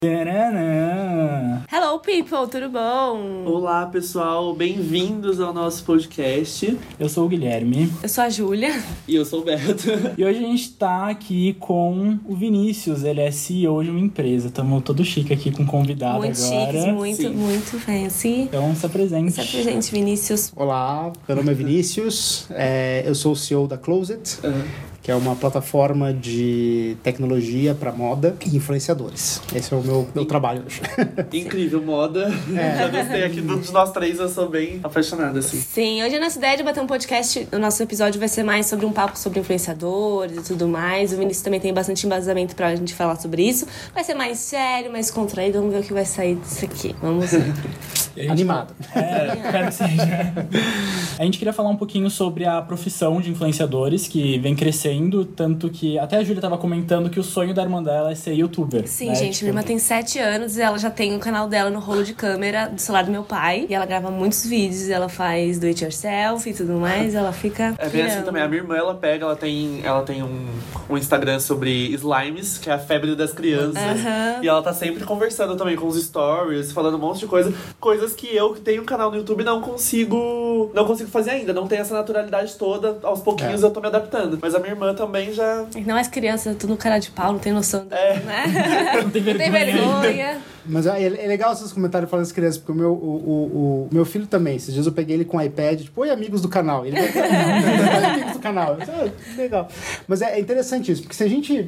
Tcharam! Hello, people, tudo bom? Olá, pessoal, bem-vindos ao nosso podcast. Eu sou o Guilherme. Eu sou a Júlia. E eu sou o Beto. E hoje a gente tá aqui com o Vinícius, ele é CEO de uma empresa. Estamos todo chique aqui com um convidado Muito agora. chiques, muito fancy. Então se apresente. Se apresente, Vinícius. Olá, meu nome é Vinícius, eu sou o CEO da Closet, que é uma plataforma de tecnologia para moda e influenciadores. Esse é o meu trabalho hoje. Incrível, moda. Já gostei aqui dos nós três, eu sou bem apaixonada, assim. Sim, hoje a nossa ideia de bater um podcast, o nosso episódio vai ser mais sobre um papo sobre influenciadores e tudo mais. O Vinícius também tem bastante embasamento pra gente falar sobre isso. Vai ser mais sério, mais contraído, vamos ver o que vai sair disso aqui. Vamos ver. Animado. Espero que seja. A gente queria falar um pouquinho sobre a profissão de influenciadores, que vem crescendo, tanto que até a Júlia tava comentando que o sonho da irmã dela é ser youtuber. Sim, né? gente, minha irmã tem 7 anos e ela já tem o canal dela no rolo de câmera do celular do meu pai. E ela grava muitos vídeos, ela faz do it yourself e tudo mais, ela fica É bem assim também, a minha irmã, ela tem um Instagram sobre slimes, que é a febre das crianças. E ela tá sempre conversando também com os stories, falando um monte de coisas que eu, que tenho um canal no YouTube, não consigo fazer ainda. Não tem essa naturalidade toda. Aos pouquinhos eu tô me adaptando. Mas a minha irmã também já... Não, as crianças, tudo cara de pau, não tem noção, né? Não tem Não tem vergonha. Mas é legal esses comentários falando das crianças, porque o meu filho também, esses dias eu peguei ele com o iPad, tipo, oi, amigos do canal. Ele vai amigos do canal. Legal. Mas é interessante isso, porque se a gente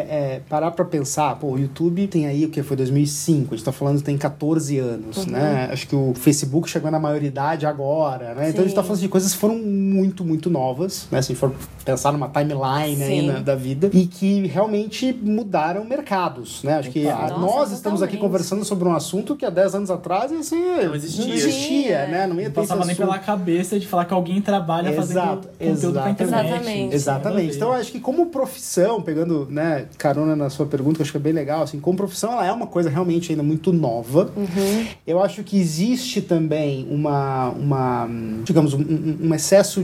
parar pra pensar, pô, o YouTube tem aí, o que foi 2005, a gente tá falando que tem 14 anos, né? Acho que o Facebook chegou na maioridade agora, né? Então a gente tá falando de coisas que foram muito, muito novas, né? Se a gente for pensar numa timeline aí da vida, e que realmente mudaram mercados, né? Acho que nós estamos aqui conversando sobre um assunto que há 10 anos atrás assim, não existia, né? Não ia ter passava nem pela cabeça de falar que alguém trabalha fazendo conteúdo pra internet. Exatamente. Então, eu acho que como profissão, pegando, né, carona na sua pergunta, que eu acho que é bem legal, assim, como profissão, ela é uma coisa realmente ainda muito nova. Eu acho que existe também digamos, um excesso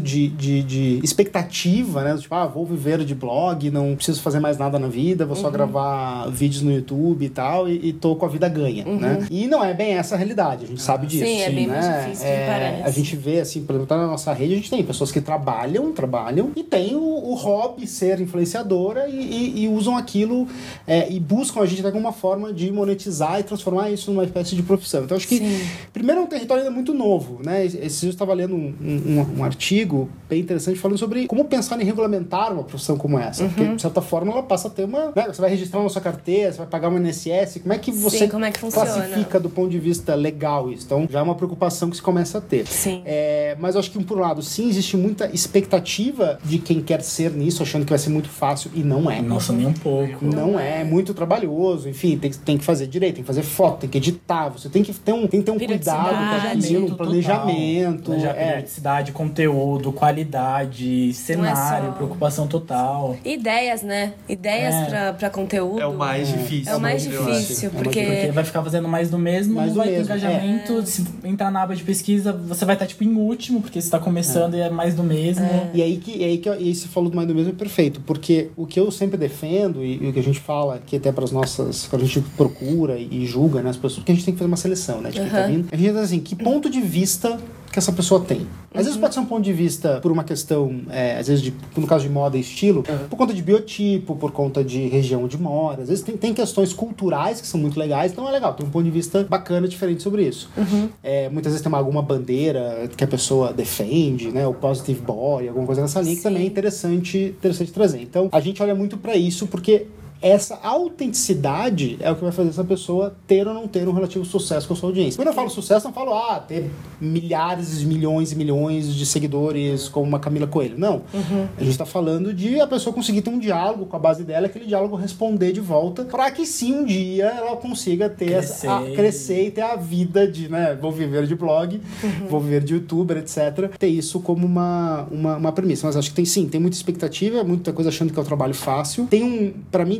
de expectativa, né? Tipo, vou viver de blog, não preciso fazer mais nada na vida, vou só gravar vídeos no YouTube e tal, e tô com a vida ganha, né? E não é bem essa a realidade, a gente sabe disso. Sim, é bem mais difícil que parece. A gente vê, assim, por exemplo, na nossa rede, a gente tem pessoas que trabalham e tem o hobby ser influenciadora e usam aquilo e buscam a gente de alguma forma de monetizar e transformar isso numa espécie de profissão. Então, acho que, primeiro, é um território ainda muito novo, né? Esses dias eu estava lendo um artigo bem interessante falando sobre como pensar em regulamentar uma profissão como essa. Porque, de certa forma, ela passa a ter uma... Né? Você vai registrar na sua carteira, você vai pagar uma INSS, como é que você classifica do ponto de vista legal isso? Então, já é uma preocupação que se começa a ter. Sim. Mas eu acho que, por um lado, sim, existe muita expectativa de quem quer ser nisso, achando que vai ser muito fácil, e não é. Nossa, nem um pouco. Não é muito trabalhoso, enfim, tem que fazer direito, tem que fazer foto, tem que editar, você tem que ter um cuidado com aquilo, um planejamento. Periodicidade, conteúdo, qualidade, cenário, preocupação total. Ideias, né? Ideias pra conteúdo. É o mais difícil. É o mais difícil, porque vai ficar fazendo mais do mesmo, não vai ter engajamento. Se entrar na aba de pesquisa, você vai estar tipo em último, porque você está começando e é mais do mesmo. E aí que você falou do mais do mesmo é perfeito, porque o que eu sempre defendo e o que a gente fala aqui até para as nossas, quando a gente procura e julga, né, as pessoas, porque a gente tem que fazer uma seleção, né, de quem tá vindo. A gente diz assim, que ponto de vista que essa pessoa tem. Às vezes pode ser um ponto de vista por uma questão, às vezes, no caso de moda e estilo, por conta de biotipo, por conta de região onde mora. Às vezes tem questões culturais que são muito legais, então é legal, tem um ponto de vista bacana, diferente sobre isso. Muitas vezes tem alguma bandeira que a pessoa defende, né, o positive body, alguma coisa nessa linha, que também é interessante trazer. Então, a gente olha muito pra isso, porque essa autenticidade é o que vai fazer essa pessoa ter ou não ter um relativo sucesso com a sua audiência. Quando eu falo sucesso, não falo, ter milhares, milhões e milhões de seguidores como uma Camila Coelho. Não. A gente tá falando de a pessoa conseguir ter um diálogo com a base dela, aquele diálogo responder de volta, para que sim, um dia ela consiga ter crescer e ter a vida de, né, vou viver de blog, vou viver de youtuber, etc. Ter isso como uma premissa. Mas acho que tem muita expectativa, muita coisa achando que é um trabalho fácil. Pra mim,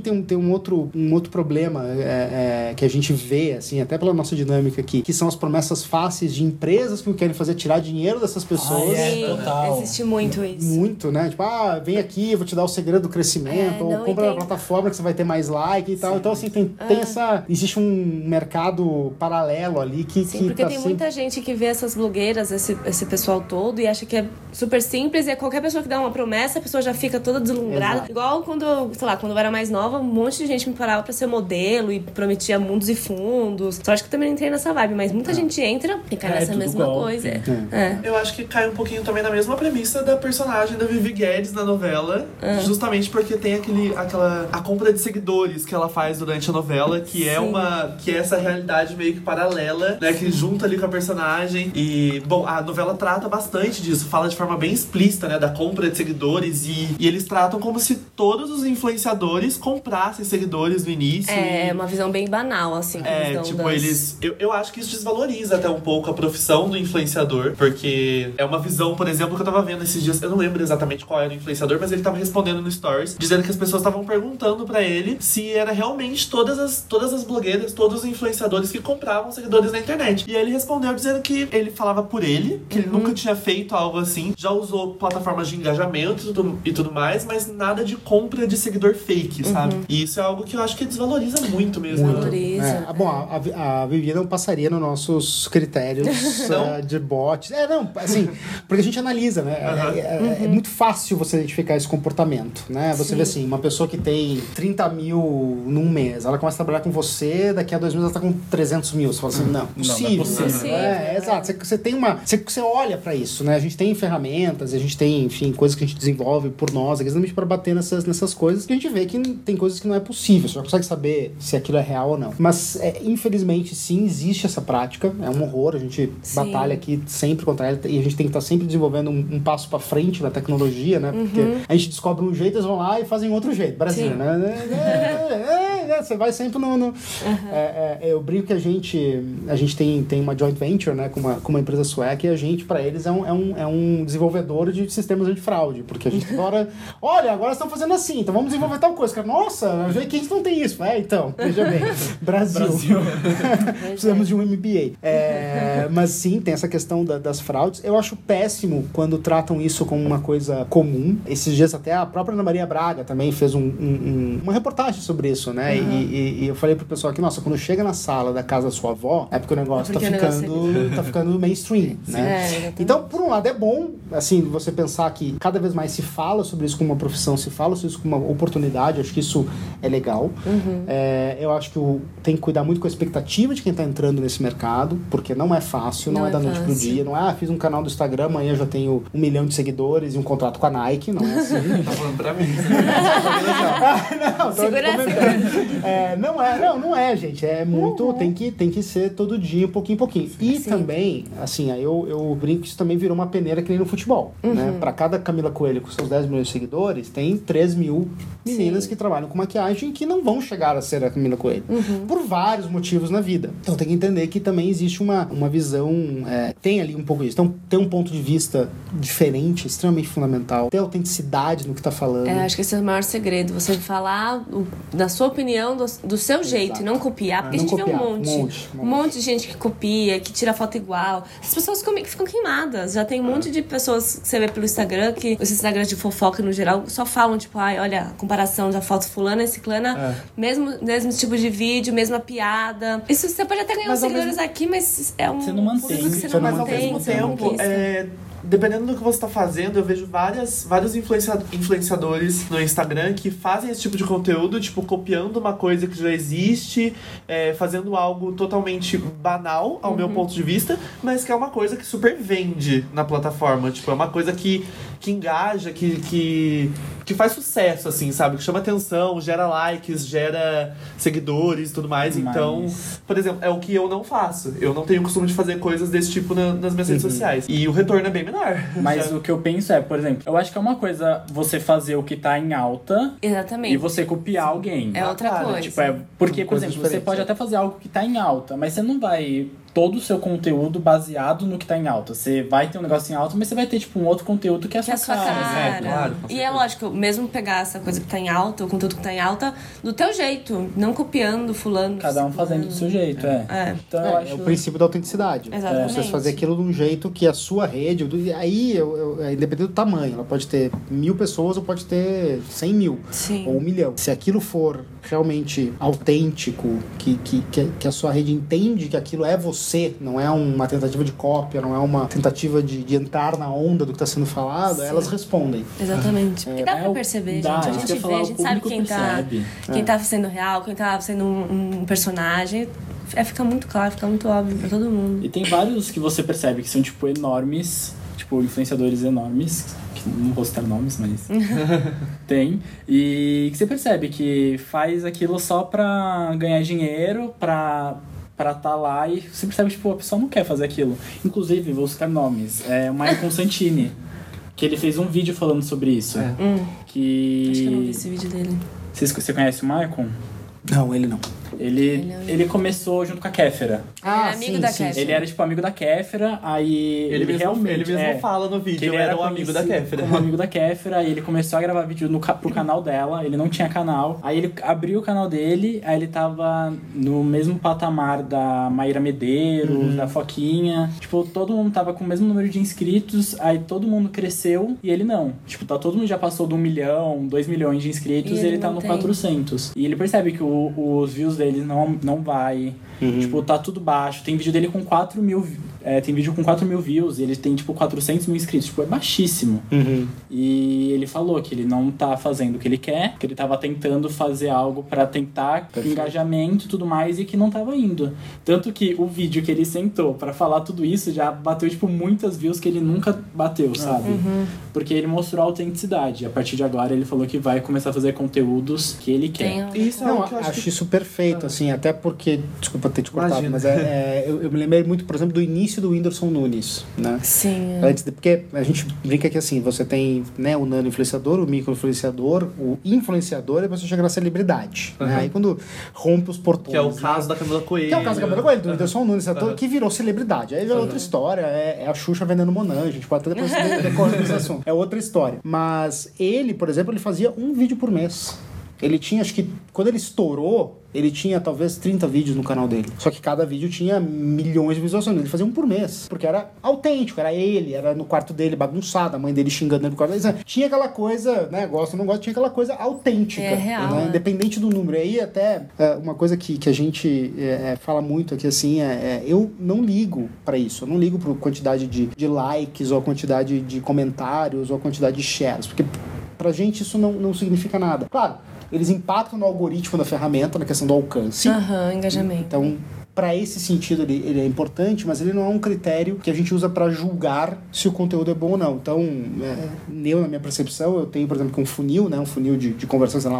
tem um outro problema que a gente vê, assim, até pela nossa dinâmica aqui, que são as promessas fáceis de empresas que querem fazer tirar dinheiro dessas pessoas. Total. Existe muito isso. Muito, né? Tipo, vem aqui, eu vou te dar o segredo do crescimento, ou compra na plataforma que você vai ter mais like e tal. Então, assim, tem existe um mercado paralelo ali que... Sim, porque tem muita gente que vê essas blogueiras, esse pessoal todo, e acha que é super simples, e qualquer pessoa que dá uma promessa, a pessoa já fica toda deslumbrada. Exato. Igual quando eu era mais nova, um monte de gente me parava pra ser modelo e prometia mundos e fundos. Só acho que eu também não entrei nessa vibe, mas muita gente entra e cai nessa mesma coisa. Eu acho que cai um pouquinho também na mesma premissa da personagem da Vivi Guedes na novela, justamente porque tem a compra de seguidores que ela faz durante a novela, que é essa realidade meio que paralela, né, que junta ali com a personagem. E, bom, a novela trata bastante disso, fala de forma bem explícita, né, da compra de seguidores, e eles tratam como se todos os influenciadores comprassem seguidores no início. É uma visão bem banal, assim. Eu acho que isso desvaloriza até um pouco a profissão do influenciador, porque é uma visão, por exemplo, que eu tava vendo esses dias, eu não lembro exatamente qual era o influenciador, mas ele tava respondendo no Stories, dizendo que as pessoas estavam perguntando pra ele se era realmente todas as blogueiras, todos os influenciadores que compravam seguidores na internet. E aí ele respondeu dizendo que ele falava por ele, que ele nunca tinha feito algo assim, já usou plataformas de engajamento e tudo mais, mas nada de compra de seguidor fake, sabe? E isso é algo que eu acho que desvaloriza muito mesmo. Valoriza. Bom, a Vivi não passaria nos nossos critérios de bot. Assim, porque a gente analisa, né? É muito fácil você identificar esse comportamento, né? Você vê assim, uma pessoa que tem 30 mil num mês, ela começa a trabalhar com você, daqui a 2 meses ela tá com 300 mil. Você fala assim, não, possível. Exato. Você tem você olha pra isso, né? A gente tem ferramentas, a gente tem, enfim, coisas que a gente desenvolve por nós, exatamente pra bater nessas coisas, que a gente vê que tem coisas que não é possível. Você já consegue saber se aquilo é real ou não. Mas, infelizmente, sim, existe essa prática. É um horror. A gente batalha aqui sempre contra ela, e a gente tem que estar sempre desenvolvendo um passo pra frente na tecnologia, né? Porque a gente descobre um jeito, eles vão lá e fazem outro jeito. Brasil, né? Você vai sempre no... eu brinco que a gente tem uma joint venture, né, com uma empresa sueca, e a gente, pra eles, é um desenvolvedor de sistemas antifraude, porque a gente agora, agora estão fazendo assim, então vamos desenvolver tal coisa. Cara, nossa, que a gente não tem isso. Então, veja bem, Brasil. Precisamos de um MBA. Mas sim, tem essa questão das fraudes. Eu acho péssimo quando tratam isso como uma coisa comum. Esses dias até a própria Ana Maria Braga também fez uma reportagem sobre isso, né? E eu falei pro pessoal aqui, nossa, quando chega na sala da casa da sua avó, é porque o negócio tá ficando mainstream, né? Então, por um lado, é bom, assim, você pensar que cada vez mais se fala sobre isso como uma profissão, se fala sobre isso como uma oportunidade, acho que isso é legal. Eu acho que tem que cuidar muito com a expectativa de quem tá entrando nesse mercado, porque não é fácil, não é da noite pro dia, não é, fiz um canal do Instagram, amanhã eu já tenho 1 milhão de seguidores e um contrato com a Nike, não é assim. Tá falando pra mim. Não, segura não é, gente. É muito, tem que ser todo dia, pouquinho em pouquinho. E também, assim, aí eu brinco que isso também virou uma peneira que nem no futebol, né? Pra cada Camila Coelho com seus 10 milhões de seguidores, tem 3 mil meninas que trabalham com maquiagem que não vão chegar a ser a Camila Coelho. Por vários motivos na vida. Então tem que entender que também existe uma visão, tem ali um pouco isso. Então ter um ponto de vista diferente, extremamente fundamental. Ter autenticidade no que tá falando. Acho que esse é o maior segredo. Você falar da sua opinião, do seu jeito, e não copiar. Porque a gente vê um monte de gente que copia, que tira foto igual. As pessoas ficam queimadas. Já tem um monte de pessoas que você vê pelo Instagram, que os Instagrams de fofoca no geral só falam, tipo, olha, a comparação da foto fulana e ciclana, mesmo tipo de vídeo, mesma piada. Isso você pode até ganhar uns seguidores aqui, mas é um... Você não mantém. Você não mas mantém, ao mesmo tempo, dependendo do que você tá fazendo, eu vejo vários influenciadores no Instagram que fazem esse tipo de conteúdo, tipo, copiando uma coisa que já existe, fazendo algo totalmente banal, ao meu ponto de vista, mas que é uma coisa que super vende na plataforma. Tipo, é uma coisa que engaja, que faz sucesso, assim, sabe? Que chama atenção, gera likes, gera seguidores e tudo mais. Então, por exemplo, é o que eu não faço. Eu não tenho o costume de fazer coisas desse tipo nas minhas redes sociais. E o retorno é bem menor. Mas o que eu penso por exemplo, eu acho que é uma coisa você fazer o que tá em alta. Exatamente. E você copiar alguém. É outra coisa. Tipo, porque, por exemplo, você pode até fazer algo que tá em alta, mas você não vai todo o seu conteúdo baseado no que tá em alta. Você vai ter um negócio em alta, mas você vai ter, tipo, um outro conteúdo que é a sua cara. Claro, e é lógico, mesmo pegar essa coisa que tá em alta, o conteúdo que tá em alta, do teu jeito, não copiando fulano. Cada um fazendo do seu jeito, Então eu acho... É o princípio da autenticidade. Exatamente. Você fazer aquilo de um jeito que a sua rede... Aí, independente do tamanho, ela pode ter 1.000 pessoas ou pode ter 100 mil. Sim. Ou 1 milhão. Se aquilo for realmente autêntico, que a sua rede entende que aquilo é você, não é uma tentativa de cópia, não é uma tentativa de entrar na onda do que está sendo falado, elas respondem. Exatamente. Porque dá pra perceber, gente. A gente vê, a gente sabe quem tá sendo real, quem tá sendo um personagem. Fica muito claro, fica muito óbvio pra todo mundo. E tem vários que você percebe que são, tipo, enormes, tipo, influenciadores enormes, que não vou citar nomes, mas tem. E que você percebe que faz aquilo só pra ganhar dinheiro, pra tá lá, e você percebe que, tipo, a pessoa não quer fazer aquilo. Inclusive, vou citar nomes. O Maicon Santini, que ele fez um vídeo falando sobre isso. Que... Acho que eu não vi esse vídeo dele. Você conhece o Maicon? Não, ele não. Ele começou junto com a Kéfera. Ele é amigo da Kéfera. Ele era, tipo, amigo da Kéfera, aí... Ele mesmo fala no vídeo, ele era um amigo da Kéfera. Como amigo da Kéfera, e ele começou a gravar vídeo pro canal dela, ele não tinha canal. Aí ele abriu o canal dele, aí ele tava no mesmo patamar da Maíra Medeiros, da Foquinha. Tipo, todo mundo tava com o mesmo número de inscritos, aí todo mundo cresceu, e ele não. Tipo, todo mundo já passou de 1 milhão, 2 milhões de inscritos, e ele tá no 400. E ele percebe que os views dele não vai. Tipo, tá tudo baixo. Tem vídeo dele com 4 mil... tem vídeo com 4 mil views e ele tem, tipo, 400 mil inscritos. Tipo, é baixíssimo. E ele falou que ele não tá fazendo o que ele quer, que ele tava tentando fazer algo pra tentar engajamento e tudo mais, e que não tava indo. Tanto que o vídeo que ele sentou pra falar tudo isso já bateu, tipo, muitas views que ele nunca bateu, sabe? Porque ele mostrou a autenticidade. A partir de agora, ele falou que vai começar a fazer conteúdos que ele quer. Isso é o que eu acho isso perfeito, assim, até porque... Desculpa ter te cortado, mas eu me lembrei muito, por exemplo, do início do Whindersson Nunes, né? Sim. Porque a gente brinca que, assim, você tem, né, o nano influenciador, o micro influenciador, o influenciador, e você chega na celebridade, né? Aí quando rompe os portões... Que é o caso da Camila Coelho. Que é o caso da Camila Coelho, do Whindersson Nunes, que virou celebridade. Aí é outra história, é a Xuxa vendendo Monange, a gente pode até depois decorrer desse assunto. É outra história. Mas ele, por exemplo, ele fazia um vídeo por mês. Ele tinha, acho que, quando ele estourou, ele tinha talvez 30 vídeos no canal dele. Só que cada vídeo tinha milhões de visualizações. Ele fazia um por mês. Porque era autêntico, era ele, era no quarto dele bagunçado, a mãe dele xingando ele no quarto dele. Tinha aquela coisa, né, gosto ou não gosto, tinha aquela coisa autêntica. Real, né? Independente do número. E aí até uma coisa que a gente fala muito aqui, assim, eu não ligo pra isso. Eu não ligo pra quantidade de likes, ou a quantidade de comentários, ou a quantidade de shares. Porque pra gente isso não significa nada. Claro, eles impactam no algoritmo da ferramenta, na questão do alcance. Engajamento. Então, para esse sentido, ele é importante, mas ele não é um critério que a gente usa para julgar se o conteúdo é bom ou não. Então, na minha percepção, eu tenho, por exemplo, um funil, né? Um funil de conversões lá.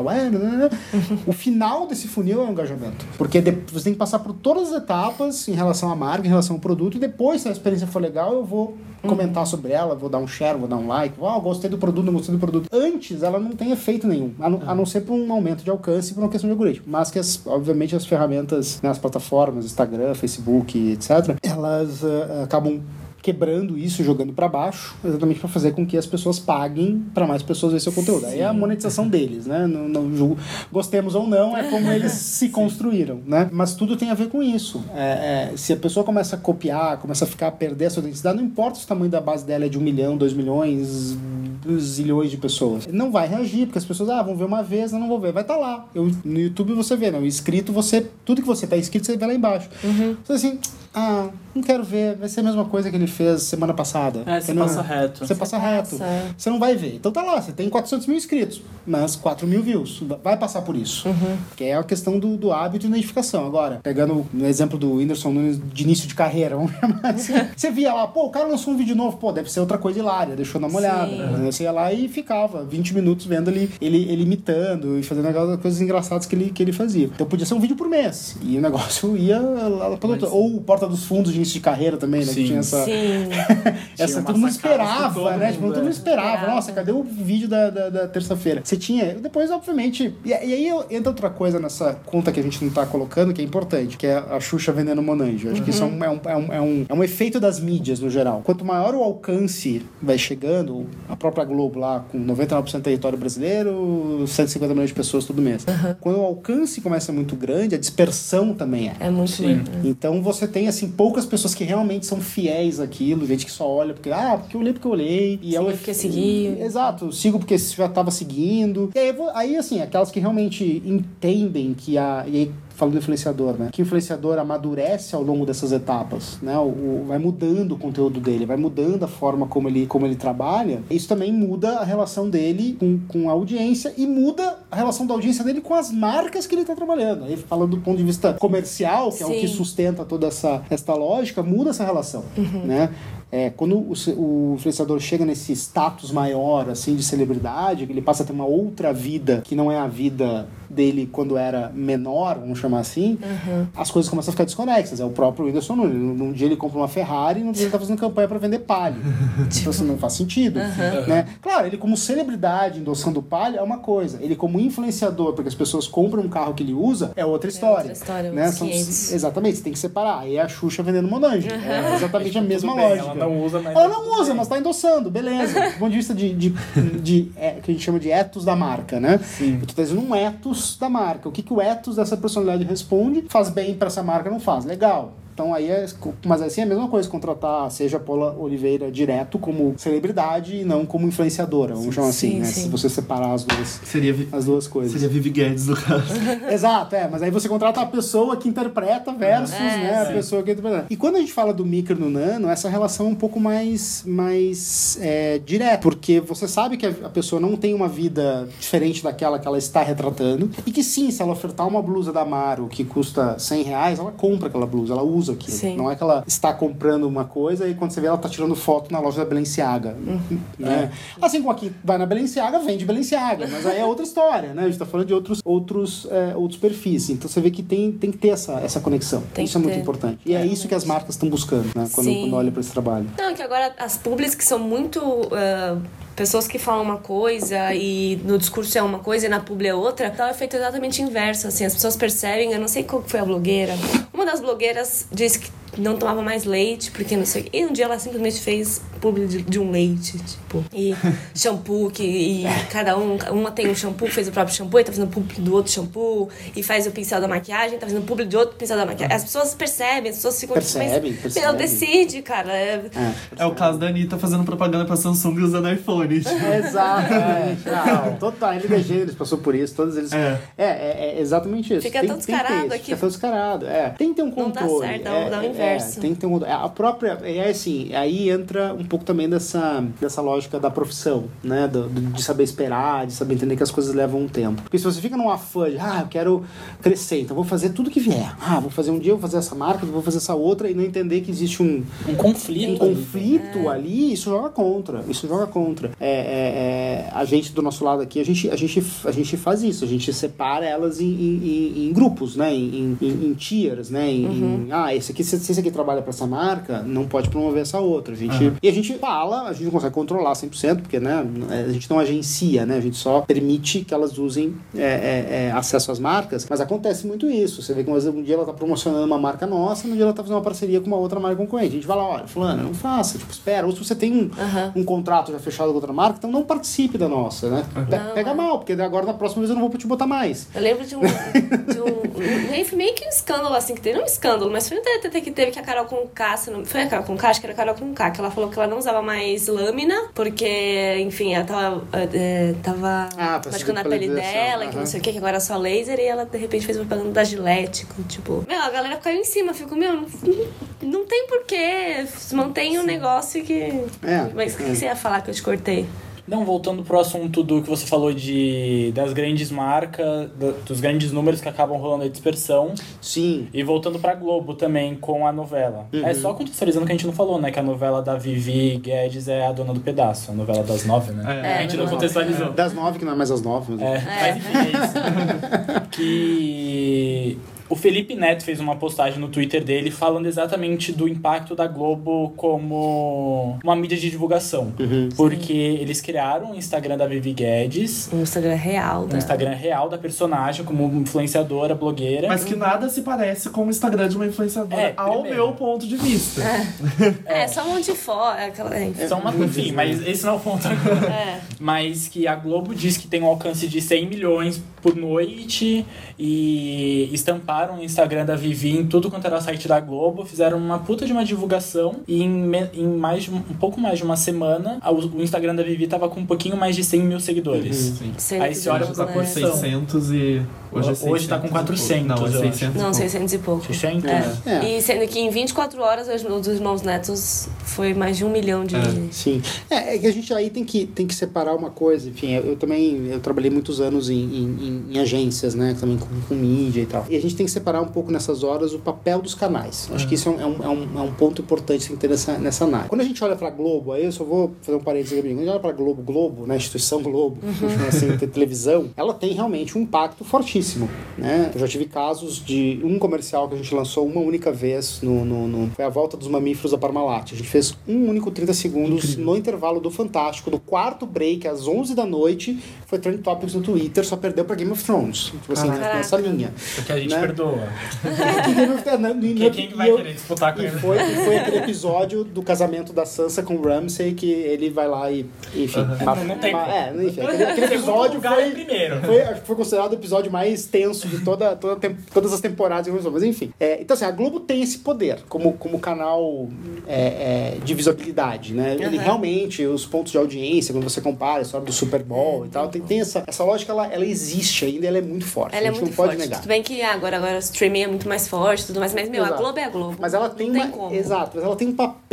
O final desse funil é o engajamento. Porque você tem que passar por todas as etapas em relação à marca, em relação ao produto, e depois, se a experiência for legal, eu vou comentar sobre ela, vou dar um share, vou dar um like, gostei do produto, não gostei do produto. Antes, ela não tem efeito nenhum, a não ser por um aumento de alcance e por uma questão de algoritmo. Mas que, obviamente, as ferramentas, né, as plataformas, Instagram, Facebook, etc., elas acabam quebrando isso, jogando para baixo, exatamente para fazer com que as pessoas paguem para mais pessoas ver seu conteúdo. Aí é a monetização deles, né? Não julgo, gostemos ou não, é como eles se construíram, né? Mas tudo tem a ver com isso. Se a pessoa começa a copiar, começa a perder a sua identidade, não importa se o tamanho da base dela é de 1 milhão, 2 milhões, zilhões de pessoas. Não vai reagir, porque as pessoas, vão ver uma vez, eu não vou ver. Vai estar lá. No YouTube você vê, não. Inscrito, tudo que você tá inscrito, você vê lá embaixo. Você assim, não quero ver, vai ser a mesma coisa que ele fez semana passada. Você passa reto. Você passa reto. Você não vai ver. Então tá lá, você tem 400 mil inscritos, mas 4 mil views. Vai passar por isso. Que é a questão do hábito e identificação. Agora, pegando no exemplo do Whindersson Nunes de início de carreira, vamos chamar assim, você via lá, o cara lançou um vídeo novo, deve ser outra coisa hilária, deixou dar uma olhada. Você ia lá e ficava 20 minutos vendo ele imitando e fazendo aquelas coisas engraçadas que ele fazia. Então podia ser um vídeo por mês. E o negócio ia lá pra outra. Ou o porta dos fundos de início de carreira também, né? Sim. Que tinha essa... Sim. essa todo mundo esperava, né? Tipo, todo mundo esperava. Nossa, cadê o vídeo da terça-feira? Você tinha... Depois, obviamente... E aí entra outra coisa nessa conta que a gente não tá colocando, que é importante, que é a Xuxa vendendo Monange. Eu acho que isso é um efeito das mídias, no geral. Quanto maior o alcance vai chegando, a própria Globo lá, com 99% do território brasileiro, 150 milhões de pessoas todo mês. Quando o alcance começa muito grande, a dispersão também é. É muito Sim. Então você tem, assim, poucas pessoas que realmente são fiéis àquilo, gente que só olha porque eu olhei porque eu olhei. E Sigo porque segui. Exato, sigo porque já tava seguindo. E aí assim, aquelas que realmente entendem que e aí, falando do influenciador, né? Que o influenciador amadurece ao longo dessas etapas, né? Vai mudando o conteúdo dele, vai mudando a forma como ele trabalha. Isso também muda a relação dele com a audiência e muda a relação da audiência dele com as marcas que ele está trabalhando. Aí, falando do ponto de vista comercial, que é o que sustenta toda essa lógica, muda essa relação, né? Quando o influenciador chega nesse status maior, assim, de celebridade, ele passa a ter uma outra vida que não é a vida dele quando era menor, vamos chamar assim, as coisas começam a ficar desconexas. É o próprio Whindersson Nunes. Num dia ele compra uma Ferrari e no dia ele tá fazendo campanha para vender Palio. Então, assim, não faz sentido. Né? Claro, ele como celebridade endossando Palio é uma coisa. Ele como influenciador, porque as pessoas compram um carro que ele usa, é outra história. Né? Exatamente, você tem que separar. Aí é a Xuxa vendendo Monange. É exatamente a mesma lógica. Ela não usa, mas... Ela não usa, mas tá endossando, beleza. Do ponto de vista que a gente chama de ethos da marca, né? Sim. Eu tô trazendo um ethos da marca. O que o ethos dessa personalidade responde? Faz bem pra essa marca, não faz? Legal. Então aí mas assim é a mesma coisa, contratar seja a Paula Oliveira direto como celebridade e não como influenciadora, vamos chamar assim, né? Se você separar as duas coisas. Seria Vivi Guedes, no caso. Exato, mas aí você contrata a pessoa que interpreta versus né, a pessoa que interpreta. E quando a gente fala do micro e do nano, essa relação é um pouco mais direta, porque você sabe que a pessoa não tem uma vida diferente daquela que ela está retratando, e que sim, se ela ofertar uma blusa da Amaro que custa R$100, ela compra aquela blusa, ela usa aquilo. Sim. Não é que ela está comprando uma coisa e quando você vê ela está tirando foto na loja da Balenciaga. Né? Assim como aqui vai na Balenciaga, vende Balenciaga, mas aí é outra história, né? A gente está falando de outros perfis. Então você vê que tem que ter essa conexão. Isso é muito importante. E é isso que as marcas estão buscando, né? Quando olham para esse trabalho. Não, que agora as publics que são muito... pessoas que falam uma coisa e no discurso é uma coisa e na publi é outra, dá um efeito exatamente inverso, assim, as pessoas percebem, eu não sei qual foi a blogueira, uma das blogueiras disse que não tomava mais leite, porque não sei, e um dia ela simplesmente fez publi de um leite, tipo, e shampoo, e cada uma tem um shampoo, fez o próprio shampoo, e tá fazendo publi do outro shampoo, e faz o pincel da maquiagem, tá fazendo publi de outro pincel da maquiagem, as pessoas percebem, as pessoas ficam... Percebem. Ela decide, cara. É o caso da Anitta fazendo propaganda pra Samsung usando iPhone. Exato. Total, LDG, eles passou por isso, todos eles... É exatamente isso. Fica tão descarado aqui. Fica tão descarado, Tem que ter um controle. Não dá certo, dá o inverso. Tem que ter um... A própria... assim, aí entra um pouco também dessa lógica da profissão, né? De saber esperar, de saber entender que as coisas levam um tempo. Porque se você fica num afã de, eu quero crescer, então vou fazer tudo que vier. Vou fazer um dia, vou fazer essa marca, vou fazer essa outra, e não entender que existe um conflito ali, isso joga contra. A gente, do nosso lado aqui, a gente faz isso, a gente separa elas em grupos, né? Em tiers, né? Se esse aqui trabalha para essa marca, não pode promover essa outra. E a gente fala, a gente não consegue controlar 100%, porque, né, a gente não agencia, né? A gente só permite que elas usem acesso às marcas, mas acontece muito isso. Você vê que um dia ela tá promocionando uma marca nossa, no dia ela tá fazendo uma parceria com uma outra marca concorrente. A gente vai lá, olha, fulana, não faça, espera. Ou se você tem um contrato já fechado com outra marca, então não participe da nossa, né? Pega mal, porque agora na próxima vez eu não vou te botar mais. Eu lembro de um meio que um escândalo, assim, que teve, não um escândalo, mas foi um TT que teve que a Carol Conká, foi a Carol Conká? Acho que era a Carol Conká, que ela falou que ela não usava mais lâmina, porque, enfim, ela tava machucando a pele dela, que não sei o que agora é só laser, e ela, de repente, fez propaganda da Gillette, tipo... a galera caiu em cima, ficou, não tem porquê, mantém um negócio que... Mas o que você ia falar que eu te cortei? Não, voltando pro assunto do que você falou das grandes marcas, dos grandes números que acabam rolando a dispersão. Sim. E voltando pra Globo também com a novela. É só contextualizando que a gente não falou, né? Que a novela da Vivi Guedes é a dona do pedaço. A novela das 9, né? A gente não contextualizou. Das 9, que não é mais as 9. Mas enfim, é isso. Que... O Felipe Neto fez uma postagem no Twitter dele falando exatamente do impacto da Globo como uma mídia de divulgação. Porque eles criaram o Instagram da Vivi Guedes. Um Instagram real. Um Instagram real da personagem, como influenciadora, blogueira. Mas que nada se parece com o Instagram de uma influenciadora, ao meu ponto de vista. Só um monte de foto. Enfim, mas esse não é o ponto agora. Mas que a Globo diz que tem um alcance de 100 milhões por noite e estamparam o Instagram da Vivi em tudo quanto era site da Globo, fizeram uma puta de uma divulgação e em um pouco mais de uma semana o Instagram da Vivi tava com um pouquinho mais de 100 mil seguidores. Aí você olha pra por 600 e... Hoje tá com 400. Não, é 600 Não, 600 e pouco. 600? E sendo que em 24 horas um dos irmãos netos foi mais de 1 milhão de... Sim. É que a gente aí tem que separar uma coisa. Enfim, eu trabalhei muitos anos em agências, né? Também com mídia e tal. E a gente tem que separar um pouco nessas horas o papel dos canais. Acho que isso é um ponto importante que tem que ter nessa análise. Quando a gente olha pra Globo, aí eu só vou fazer um parênteses aqui. Quando a gente olha pra Globo, né? Instituição Globo, assim, televisão, ela tem realmente um impacto fortíssimo, né? Eu já tive casos de um comercial que a gente lançou uma única vez foi a volta dos mamíferos da Parmalat. A gente fez um único 30 segundos no intervalo do Fantástico, do quarto break, às 11 da noite, foi Trend Topics no Twitter, só perdeu pra Game of Thrones. Tipo assim, nessa linha. Porque a gente perdoa. Quem vai querer disputar com ele? Foi aquele episódio do casamento da Sansa com o Ramsay, que ele vai lá e... Enfim. Não tem... enfim, aquele episódio foi considerado o episódio mais tenso de todas as temporadas. Mas enfim. Então assim, a Globo tem esse poder como canal de visibilidade, né? Ele realmente, os pontos de audiência, quando você compara a história do Super Bowl e tal, tem essa lógica, ela existe ainda, ela é muito forte. Ela a gente é muito não pode forte. negar. Tudo bem que agora o streaming é muito mais forte e tudo mais, mas a Globo é a Globo. Mas ela tem Exato, mas ela tem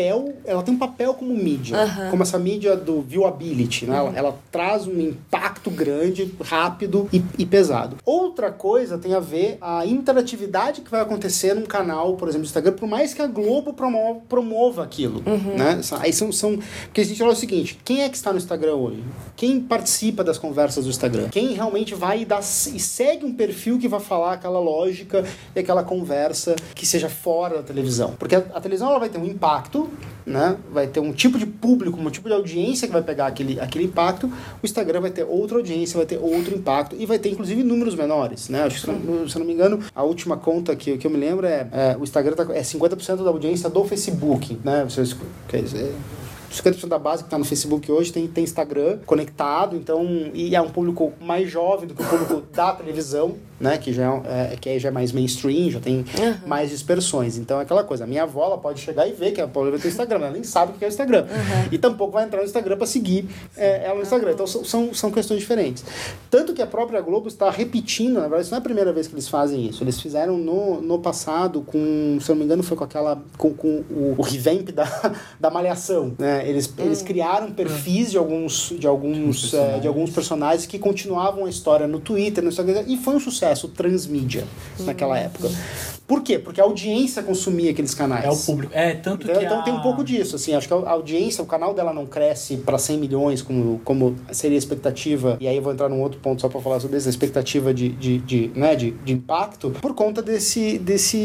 um papel como mídia, como essa mídia do viewability, né? Ela traz um impacto grande, rápido e pesado. Outra coisa tem a ver a interatividade que vai acontecer num canal, por exemplo, do Instagram, por mais que a Globo promova aquilo, né? Aí são... Porque a gente fala o seguinte, quem é que está no Instagram hoje? Quem participa das conversas do Instagram? Quem realmente vai e segue um perfil que vai falar aquela lógica e aquela conversa que seja fora da televisão? Porque a televisão ela vai ter um impacto, né? Vai ter um tipo de público, um tipo de audiência que vai pegar aquele impacto. O Instagram vai ter outra audiência, vai ter outro impacto e vai ter inclusive números menores, né? Acho que, se eu não me engano, a última conta que eu me lembro o Instagram é 50% da audiência do Facebook, né? Quer dizer, 50% da base que está no Facebook hoje tem Instagram conectado, então, e é um público mais jovem do que o público da televisão, né, que já é mais mainstream, já tem mais dispersões. Então é aquela coisa, a minha avó ela pode chegar e ver que a Paula vai ter Instagram, ela nem sabe o que é o Instagram. E tampouco vai entrar no Instagram para seguir ela no Instagram. Então são questões diferentes. Tanto que a própria Globo está repetindo, na verdade, isso não é a primeira vez que eles fazem isso. Eles fizeram no passado com, se eu não me engano, foi com o revamp da Malhação, né? Eles criaram perfis de alguns personagens que continuavam a história no Twitter, no Instagram, e foi um sucesso transmídia naquela época. Por quê? Porque a audiência consumia aqueles canais. É o público. Tanto então, que então tem um pouco disso, assim, acho que a audiência, o canal dela não cresce para 100 milhões como seria a expectativa, e aí eu vou entrar num outro ponto só para falar sobre isso, a expectativa de impacto, por conta desse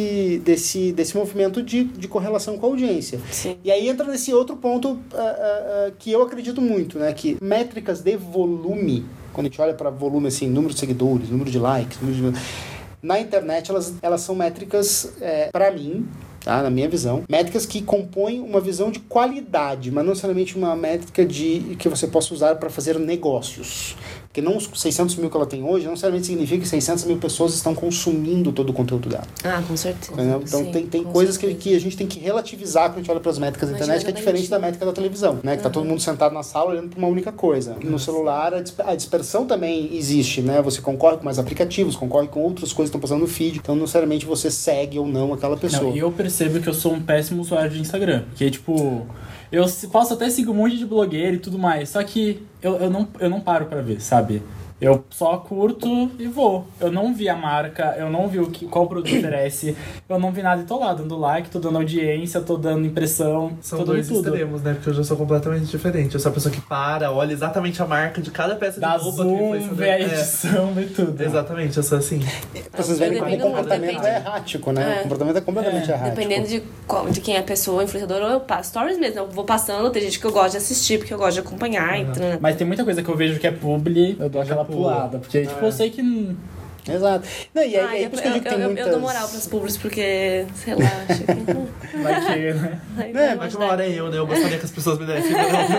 movimento de correlação com a audiência. Sim. E aí entra nesse outro ponto que eu acredito muito, né, que métricas de volume, quando a gente olha para volume, assim, número de seguidores, número de likes, na internet elas são métricas, para mim, tá? Na minha visão, métricas que compõem uma visão de qualidade, mas não necessariamente uma métrica que você possa usar para fazer negócios. Porque não os 600 mil que ela tem hoje, não necessariamente significa que 600 mil pessoas estão consumindo todo o conteúdo dela. Com certeza. Entendeu? Então tem coisas que a gente tem que relativizar quando a gente olha para as métricas da internet, que é diferente da métrica da televisão, né? Que tá todo mundo sentado na sala olhando para uma única coisa. No celular, a dispersão também existe, né? Você concorre com mais aplicativos, concorre com outras coisas que estão passando no feed, então não necessariamente você segue ou não aquela pessoa. E eu percebo que eu sou um péssimo usuário de Instagram, porque, tipo... Eu posso até seguir um monte de blogueiro e tudo mais, só que eu não paro pra ver, sabe? Eu só curto e vou. Eu não vi a marca, eu não vi qual produto oferece, eu não vi nada e tô lá dando like, tô dando audiência, tô dando impressão, São tô dando dois tudo. extremos, né? Porque eu já sou completamente diferente. Eu sou a pessoa que olha exatamente a marca de cada peça Dá de roupa que o zoom, influenciador... vê a edição, vê tudo. Exatamente, eu sou assim. Pra vocês verem como o Depende do comportamento mundo, é errático, né? É. O comportamento é completamente errático. Dependendo de quem é a pessoa, influenciador, eu passo stories mesmo. Eu vou passando, tem gente que eu gosto de assistir, porque eu gosto de acompanhar. Então, Mas tem muita coisa que eu vejo que é publi, eu dou aquela pulada. Porque, tipo, eu sei que... Exato. Não, e aí, por isso que a gente tem muitas... eu dou moral pras públicas, porque, sei lá, acho que... Vai que, né? Mas uma hora é eu, né? Eu gostaria que as pessoas me dessem.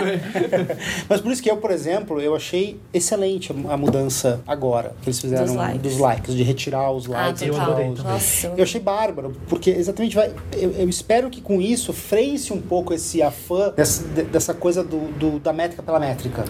Mas por isso que eu, por exemplo, eu achei excelente a mudança agora que eles fizeram dos likes, de retirar os likes. eu adorei também. Nossa. Eu achei bárbaro, porque exatamente eu espero que com isso freie-se um pouco esse afã dessa coisa da métrica pela métrica.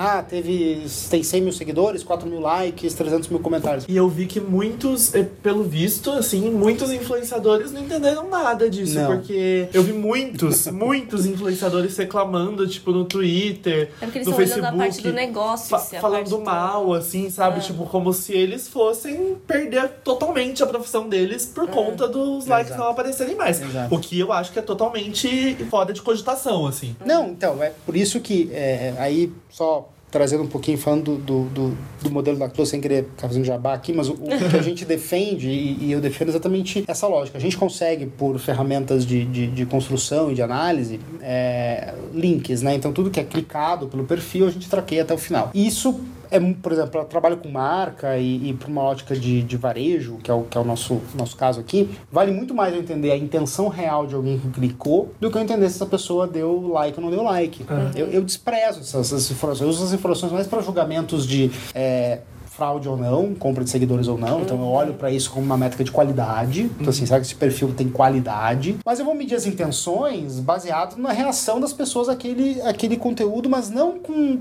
Tem 100 mil seguidores, 4 mil likes, 300 mil comentários. E eu vi que muitos, pelo visto, assim, muitos influenciadores não entenderam nada disso. Não. Porque eu vi muitos influenciadores reclamando, tipo, no Twitter, É porque eles no estão Facebook. olhando a parte do negócio. Falando mal, assim, sabe? Tipo, como se eles fossem perder totalmente a profissão deles por conta dos likes não aparecerem mais. Exato. O que eu acho que é totalmente fora de cogitação, assim. Não, então, é por isso que aí só trazendo um pouquinho, falando do modelo da Close, sem querer ficar fazendo jabá aqui, mas o que a gente defende, e eu defendo exatamente essa lógica. A gente consegue, por ferramentas de construção e de análise, links, né? Então, tudo que é clicado pelo perfil, a gente traqueia até o final. Isso por exemplo, eu trabalho com marca e por uma ótica de varejo, que é o nosso caso aqui, vale muito mais eu entender a intenção real de alguém que clicou do que eu entender se essa pessoa deu like ou não deu like. Eu desprezo essas informações. Eu uso essas informações mais para julgamentos de fraude ou não, compra de seguidores ou não. Então eu olho pra isso como uma métrica de qualidade. Então assim, será que esse perfil tem qualidade? Mas eu vou medir as intenções baseado na reação das pessoas àquele conteúdo, mas não com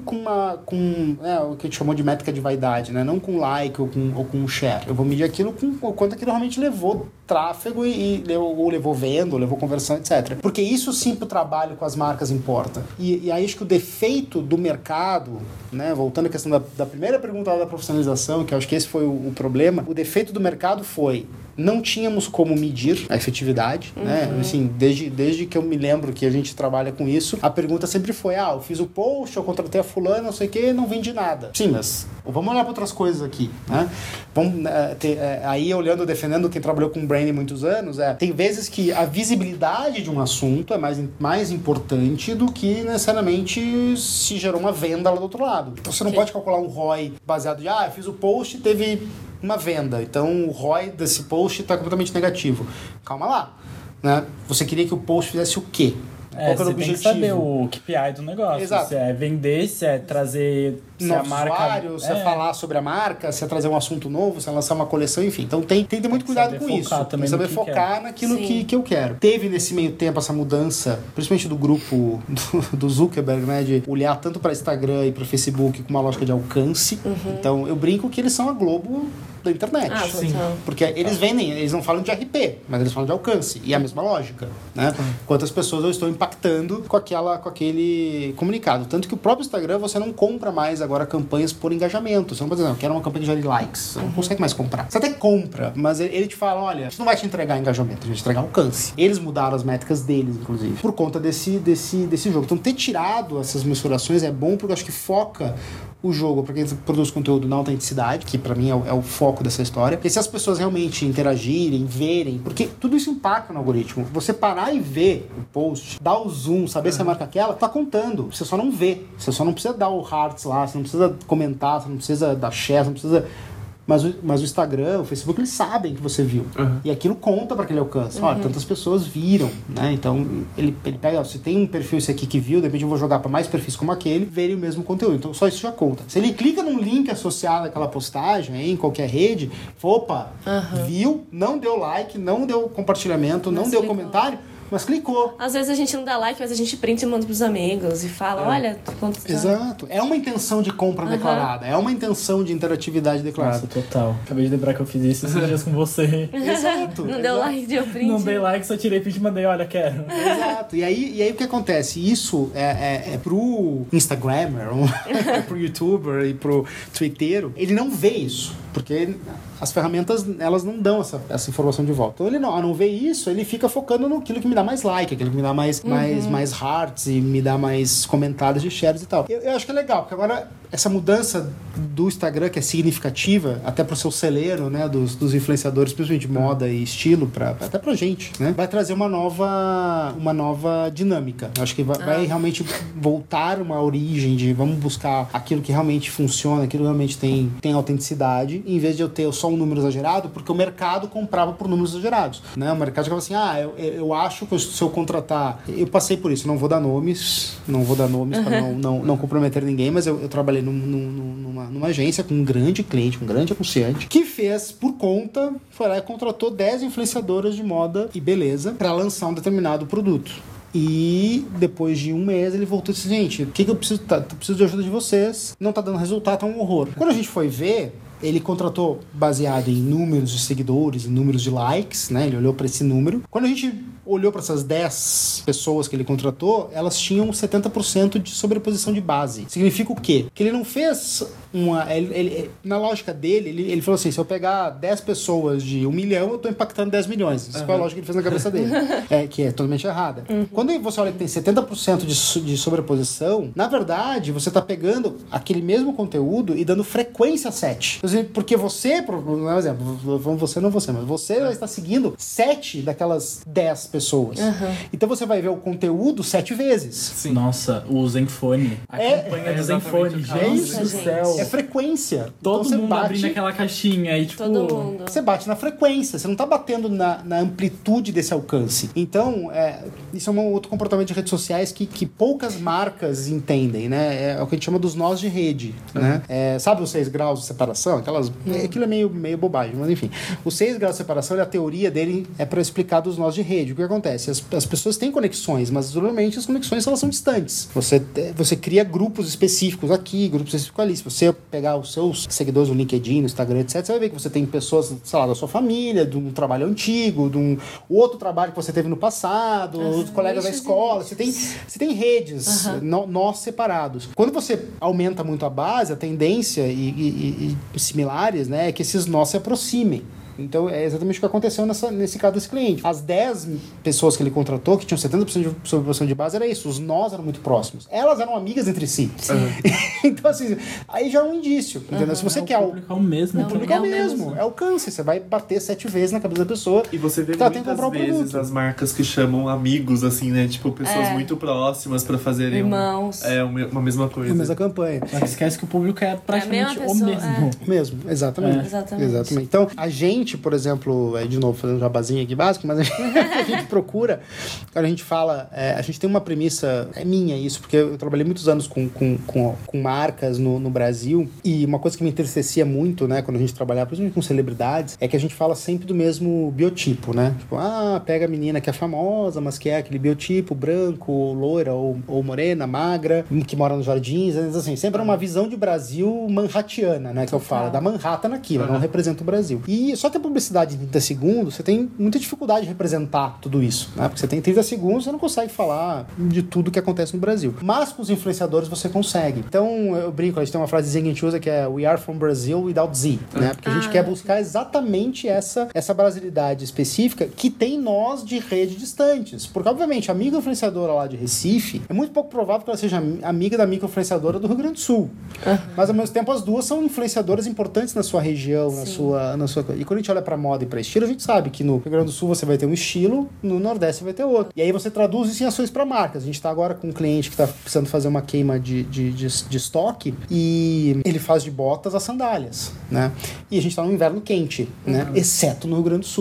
o que a gente chamou de métrica de vaidade, né? Não com like ou com share. Eu vou medir aquilo com o quanto aquilo realmente levou tráfego ou levou venda, ou levou conversão, etc. Porque isso sim pro trabalho com as marcas importa. E aí acho que o defeito do mercado, né? Voltando à questão da primeira pergunta lá da profissionalização, que eu acho que esse foi o problema, o defeito do mercado foi não tínhamos como medir a efetividade, né? Assim, desde que eu me lembro que a gente trabalha com isso, a pergunta sempre foi, eu fiz o post, eu contratei a fulana, não sei o que, não vendi nada. Sim, mas vamos olhar para outras coisas aqui, né? Vamos aí olhando, defendendo quem trabalhou com branding muitos anos, tem vezes que a visibilidade de um assunto é mais importante do que necessariamente se gerou uma venda lá do outro lado. Você não pode calcular um ROI baseado de, eu fiz o post e teve uma venda, então o ROI desse post está completamente negativo. Calma lá, né? Você queria que o post fizesse o quê? Qual era o objetivo? Tem que saber o KPI do negócio. Exato. Se é vender, se é trazer... Se a marca, usuário, se é falar sobre a marca, se é trazer um assunto novo, se é lançar uma coleção, enfim. Então tem que ter muito cuidado com isso. Tem que saber focar naquilo que eu quero. Teve nesse meio tempo essa mudança, principalmente do grupo do Zuckerberg, né? De olhar tanto para Instagram e para Facebook com uma lógica de alcance. Então eu brinco que eles são a Globo da internet. Sim. Porque eles vendem, eles não falam de RP, mas eles falam de alcance. E é a mesma lógica, né? Quantas pessoas eu estou impactando com aquele comunicado. Tanto que o próprio Instagram, você não compra mais agora campanhas por engajamento. Você não pode dizer, eu quero uma campanha que gere likes. Você não consegue mais comprar. Você até compra, mas ele te fala, olha, isso não vai te entregar engajamento, a gente vai te entregar alcance. Eles mudaram as métricas deles, inclusive, por conta desse jogo. Então ter tirado essas mensurações é bom porque eu acho que foca o jogo para quem produz conteúdo na autenticidade, que pra mim é o foco dessa história. Porque se as pessoas realmente interagirem, verem, porque tudo isso impacta no algoritmo. Você parar e ver o post, dar o zoom, saber se a marca aquela, tá contando. Você só não vê. Você só não precisa dar o hearts lá, você não precisa comentar, você não precisa dar share, você não precisa... Mas o Instagram, o Facebook, eles sabem que você viu. E aquilo conta para aquele alcance. Olha, tantas pessoas viram, né? Então, ele pega, se tem um perfil esse aqui que viu, de repente eu vou jogar para mais perfis como aquele, verem o mesmo conteúdo. Então, só isso já conta. Se ele clica num link associado àquela postagem, em qualquer rede, opa, viu, não deu like, não deu compartilhamento, não deu comentário, mas clicou. Às vezes a gente não dá like, mas a gente print e manda pros amigos e fala, olha, quanto tá. Exato. É uma intenção de compra declarada. É uma intenção de interatividade declarada. Nossa, total. Acabei de lembrar que eu fiz isso esses dias com você. Exato. Não deu like, deu print. Não dei like, só tirei print e mandei, olha, quero. Exato. E aí o que acontece? Isso é pro Instagrammer, pro YouTuber e pro Twitteiro, ele não vê isso. Porque as ferramentas, elas não dão essa informação de volta. Então ele não vê isso, ele fica focando naquilo que me dá mais like, aquilo que me dá mais hearts e me dá mais comentários de shares e tal. Eu acho que é legal, porque agora essa mudança do Instagram, que é significativa, até pro seu celeiro, né, dos influenciadores, principalmente de moda e estilo, até pra gente, né, vai trazer uma nova dinâmica. Eu acho que vai realmente voltar uma origem de vamos buscar aquilo que realmente funciona, aquilo que realmente tem autenticidade, em vez de eu ter só um número exagerado, porque o mercado comprava por números exagerados, né? O mercado ficava assim, eu acho que se eu contratar... Eu passei por isso, não vou dar nomes para não comprometer ninguém, mas eu trabalhei numa agência com um grande cliente, um grande anunciante, que fez por conta, foi lá e contratou 10 influenciadoras de moda e beleza para lançar um determinado produto. E depois de um mês ele voltou e disse, gente, o que eu preciso? Eu preciso de ajuda de vocês, não tá dando resultado, tá um horror. Quando a gente foi ver, ele contratou baseado em números de seguidores, em números de likes, né? Ele olhou para esse número. Quando a gente olhou para essas 10 pessoas que ele contratou, elas tinham 70% de sobreposição de base. Significa o quê? Que ele não fez na lógica dele, ele falou assim, se eu pegar 10 pessoas de 1 milhão, eu tô impactando 10 milhões. Isso foi a lógica que ele fez na cabeça dele. Que é totalmente errada. Quando você olha que tem 70% de sobreposição, na verdade, você tá pegando aquele mesmo conteúdo e dando frequência 7. Porque você, não é um exemplo, você não você, mas você vai estar seguindo 7 daquelas 10 pessoas. Então você vai ver o conteúdo 7 vezes. Sim. Nossa, o Zenfone. A campanha do Zenfone, gente do céu. É frequência. Todo então, mundo bate, abrindo aquela caixinha e tipo... Todo mundo. Você bate na frequência, você não tá batendo na amplitude desse alcance. Então, isso é um outro comportamento de redes sociais que poucas marcas entendem, né? É o que a gente chama dos nós de rede, né? Sabe os 6 graus de separação? Aquilo é meio bobagem, mas enfim. Os 6 graus de separação, a teoria dele é para explicar dos nós de rede. O que acontece? As pessoas têm conexões, mas normalmente as conexões elas são distantes. Você cria grupos específicos aqui, grupos específicos ali. Se você pegar os seus seguidores no LinkedIn, no Instagram, etc., você vai ver que você tem pessoas, sei lá, da sua família, de um trabalho antigo, de um outro trabalho que você teve no passado, os colegas da escola. Você tem redes, nós separados. Quando você aumenta muito a base, a tendência e similares, né, é que esses nós se aproximem. Então, é exatamente o que aconteceu nesse caso desse cliente. As 10 pessoas que ele contratou, que tinham 70% de sobreposição de base, era isso. Os nós eram muito próximos. Elas eram amigas entre si. Então, assim, aí já é um indício. Entendeu? Se você quer... O público é o mesmo. O público é o mesmo. É alcance. Você vai bater 7 vezes na cabeça da pessoa. E você vê muitas vezes as marcas que chamam amigos, assim, né? Tipo, pessoas muito próximas pra fazerem... Irmãos. Uma mesma coisa. A mesma campanha. Mas esquece que o público é praticamente o mesmo. Mesmo, exatamente. Exatamente. Então, a gente, por exemplo, de novo, fazendo um jabazinho aqui básico, mas a gente procura, quando a gente fala, a gente tem uma premissa, é minha isso, porque eu trabalhei muitos anos com marcas no Brasil, e uma coisa que me entristecia muito, né, quando a gente trabalhava, principalmente com celebridades, é que a gente fala sempre do mesmo biotipo, né? Tipo, pega a menina que é famosa, mas que é aquele biotipo branco, loira ou morena, magra, que mora nos jardins, assim, sempre é uma visão de Brasil manhattiana, né, que eu falo, da Manhattan aqui, ela não representa o Brasil. E só que a publicidade em 30 segundos, você tem muita dificuldade de representar tudo isso, né? Porque você tem 30 segundos, você não consegue falar de tudo que acontece no Brasil. Mas com os influenciadores você consegue. Então, eu brinco, a gente tem uma frasezinha que a gente usa que é We are from Brazil without Z, né? Porque a gente quer buscar exatamente essa brasilidade específica que tem nós de rede distantes. Porque, obviamente, a amiga influenciadora lá de Recife, é muito pouco provável que ela seja amiga da amiga influenciadora do Rio Grande do Sul. Mas, ao mesmo tempo, as duas são influenciadoras importantes na sua região, na sua... E quando a gente olha pra moda e pra estilo, a gente sabe que no Rio Grande do Sul você vai ter um estilo, no Nordeste você vai ter outro. E aí você traduz isso em ações para marcas. A gente tá agora com um cliente que tá precisando fazer uma queima de estoque e ele faz de botas as sandálias, né? E a gente tá num inverno quente, né? Exceto no Rio Grande do Sul.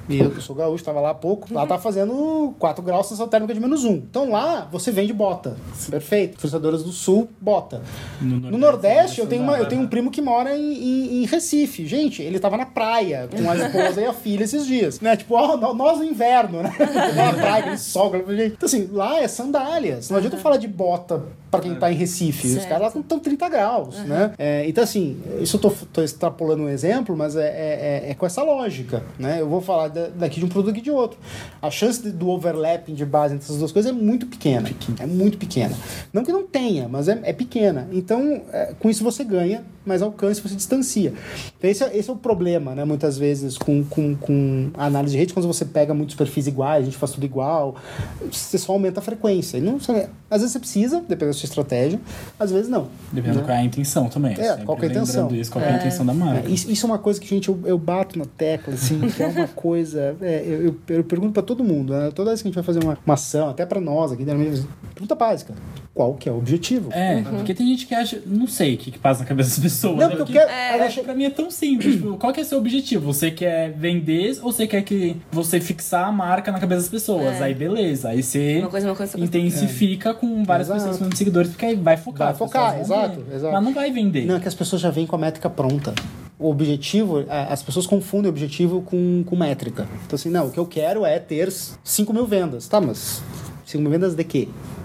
E eu sou gaúcho, tava lá há pouco. Lá tá fazendo 4 graus, sensação térmica de -1. Então lá, você vende bota. Perfeito. Influenciadoras do Sul, bota. No Nordeste, eu tenho um primo que mora em Recife. Gente, ele tava na praia com a esposa e a filha esses dias. Né? Tipo, nós no inverno, né? Na praia, aquele sol. Então assim, lá é sandálias. Não adianta eu falar de bota pra quem tá em Recife. Certo. Os caras lá estão 30 graus, né? Então assim, isso eu tô extrapolando um exemplo, mas é com essa lógica, né? Eu vou falar daqui de um produto e de outro. A chance do overlapping de base entre essas duas coisas é muito pequena. É muito pequena. Não que não tenha, mas é pequena. Então, com isso você ganha mais alcance, você distancia. Então, esse é o problema, né? Muitas vezes com a análise de rede, quando você pega muitos perfis iguais, a gente faz tudo igual, você só aumenta a frequência. E não, às vezes você precisa, dependendo da sua estratégia, às vezes não. Dependendo qual é a intenção também. Qual é a intenção. Isso, qual é a intenção da marca. Isso é uma coisa que, gente, eu bato na tecla, assim, que é uma coisa... Eu pergunto pra todo mundo, né? Toda vez que a gente vai fazer uma ação, até pra nós aqui, pergunta básica. Qual que é o objetivo? Porque tem gente que acha... Não sei o que passa na cabeça das pessoas. Não, porque pra mim é tão simples. Tipo, qual que é o seu objetivo? Você quer vender ou você quer que você fixar a marca na cabeça das pessoas? Aí beleza. Aí você uma coisa. intensifica com várias pessoas com seguidores, porque aí vai focar. Vai focar, exato. Mas não vai vender. Não, é que as pessoas já vêm com a métrica pronta. O objetivo, as pessoas confundem objetivo com métrica. Então assim, não, o que eu quero é ter 5 mil vendas. Tá, mas 5 mil vendas de quê?